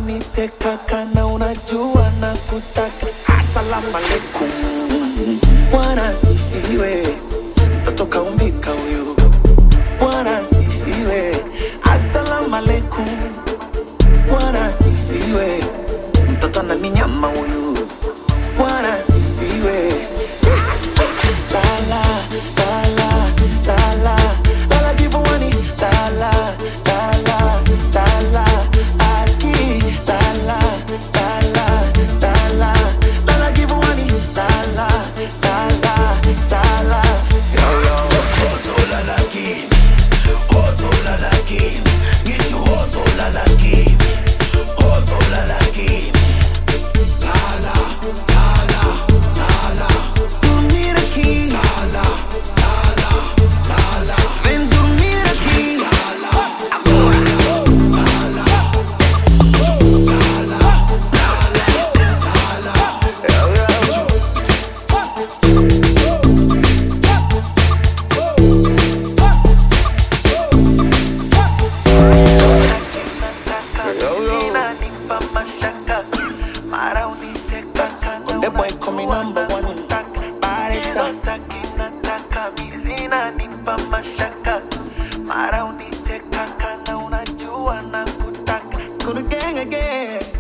unaniteka kana unajua na kutaka. Assalamu alaikum, Bwana asifiwe, mtoto kaumbika huyu. Bwana asifiwe, assalamu alaikum, Bwana asifiwe, mtoto na minyama huyu. Bwana asifiwe. Tala, tala, tala, tala divani, tala, tala, tala, aki, tala, tala, tala, tala divani, tala, tala, tala. Yo yo, hozola la king, hozola la king, get you hozola la king, hozola la king. Tala, tala, tala. Dormir aqui. Tala, tala, tala. Vem dormir aqui. Tala, agora. Tala, tala, tala, the boy coming number one. Mara uniteka kana unajua na kutaka. Skuru gang again.